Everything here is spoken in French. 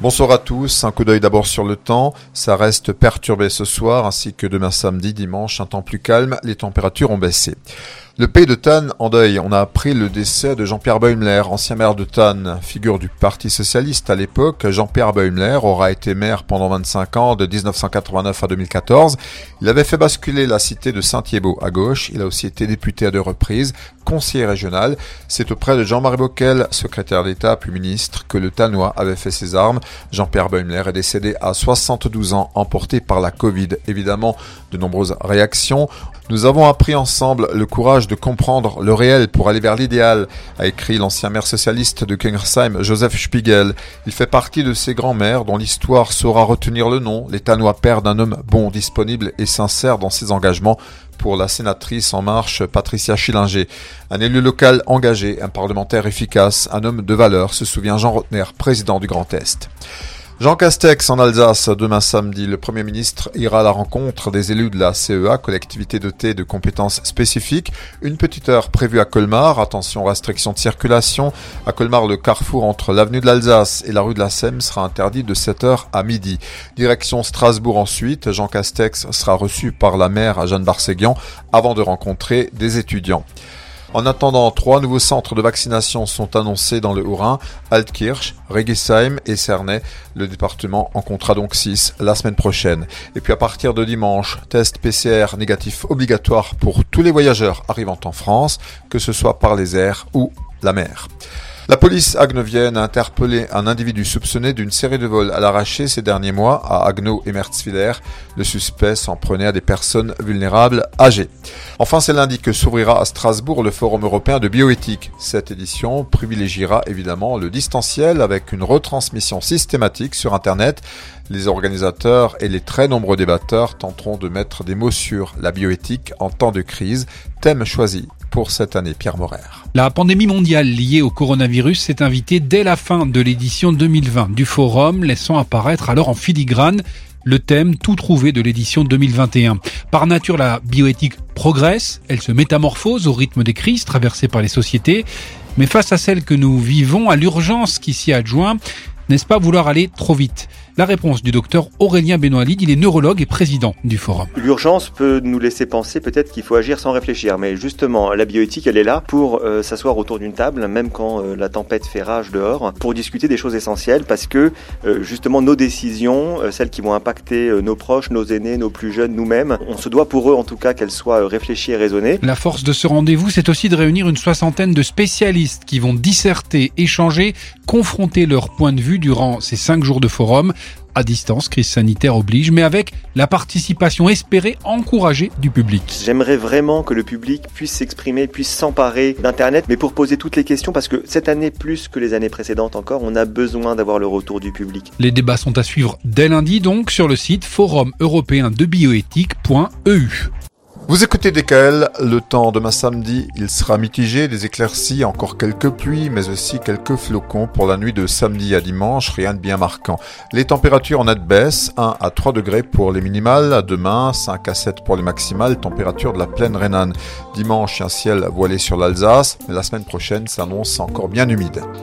Bonsoir à tous, un coup d'œil d'abord sur le temps. Ça reste perturbé ce soir ainsi que demain samedi, dimanche, un temps plus calme, les températures ont baissé. Le pays de Thann en deuil. On a appris le décès de Jean-Pierre Beumler, ancien maire de Thann, figure du Parti socialiste à l'époque. Jean-Pierre Beumler aura été maire pendant 25 ans, de 1989 à 2014. Il avait fait basculer la cité de Saint-Thiébaut à gauche. Il a aussi été député à 2 reprises, conseiller régional. C'est auprès de Jean-Marie Bockel, secrétaire d'État puis ministre, que le Thannois avait fait ses armes. Jean-Pierre Beumler est décédé à 72 ans, emporté par la Covid. Évidemment, de nombreuses réactions. Nous avons appris ensemble le courage de comprendre le réel pour aller vers l'idéal, a écrit l'ancien maire socialiste de Kingersheim, Joseph Spiegel. Il fait partie de ces grands maires dont l'histoire saura retenir le nom. Les Thannois perdent un homme bon, disponible et sincère dans ses engagements. Pour la sénatrice En Marche, Patricia Schillinger. Un élu local engagé, un parlementaire efficace, un homme de valeur, se souvient Jean Rotner, président du Grand Est. Jean Castex en Alsace, demain samedi, le Premier ministre ira à la rencontre des élus de la CEA, collectivité dotée de compétences spécifiques. Une petite heure prévue à Colmar, attention restriction de circulation. À Colmar, le carrefour entre l'avenue de l'Alsace et la rue de la Sème sera interdit de 7h à midi. Direction Strasbourg ensuite, Jean Castex sera reçu par la maire Jeanne Barséguian avant de rencontrer des étudiants. En attendant, 3 nouveaux centres de vaccination sont annoncés dans le Haut-Rhin, Altkirch, Regisheim et Cernay. Le département en comptera donc 6 la semaine prochaine. Et puis à partir de dimanche, test PCR négatif obligatoire pour tous les voyageurs arrivant en France, que ce soit par les airs ou la mer. La police agnovienne a interpellé un individu soupçonné d'une série de vols à l'arraché ces derniers mois à Agno et Merzwiller. Le suspect s'en prenait à des personnes vulnérables âgées. Enfin, c'est lundi que s'ouvrira à Strasbourg le Forum européen de bioéthique. Cette édition privilégiera évidemment le distanciel avec une retransmission systématique sur Internet. Les organisateurs et les très nombreux débatteurs tenteront de mettre des mots sur la bioéthique en temps de crise. Thème choisi pour cette année, Pierre Morer. La pandémie mondiale liée au coronavirus s'est invitée dès la fin de l'édition 2020 du Forum, laissant apparaître alors en filigrane le thème tout trouvé de l'édition 2021. Par nature, la bioéthique progresse, elle se métamorphose au rythme des crises traversées par les sociétés, mais face à celle que nous vivons, à l'urgence qui s'y adjoint, n'est-ce pas vouloir aller trop vite ? La réponse du docteur Aurélien Benoît-Lide, il est neurologue et président du Forum. L'urgence peut nous laisser penser peut-être qu'il faut agir sans réfléchir, mais justement, la bioéthique, elle est là pour s'asseoir autour d'une table, même quand la tempête fait rage dehors, pour discuter des choses essentielles, parce que justement nos décisions, celles qui vont impacter nos proches, nos aînés, nos plus jeunes, nous-mêmes, on se doit pour eux en tout cas qu'elles soient réfléchies et raisonnées. La force de ce rendez-vous, c'est aussi de réunir une 60aine de spécialistes qui vont disserter, échanger, confronter leurs points de vue durant ces 5 jours de forum. À distance, crise sanitaire oblige, mais avec la participation espérée, encouragée du public. J'aimerais vraiment que le public puisse s'exprimer, puisse s'emparer d'Internet, mais pour poser toutes les questions, parce que cette année, plus que les années précédentes encore, on a besoin d'avoir le retour du public. Les débats sont à suivre dès lundi, donc, sur le site forumeuropéendebioéthique.eu. Vous écoutez DKL, le temps demain samedi, il sera mitigé, des éclaircies, encore quelques pluies, mais aussi quelques flocons pour la nuit de samedi à dimanche, rien de bien marquant. Les températures en nette baisse, 1 à 3 degrés pour les minimales, demain 5 à 7 pour les maximales, température de la plaine rhénane. Dimanche, un ciel voilé sur l'Alsace, mais la semaine prochaine s'annonce encore bien humide.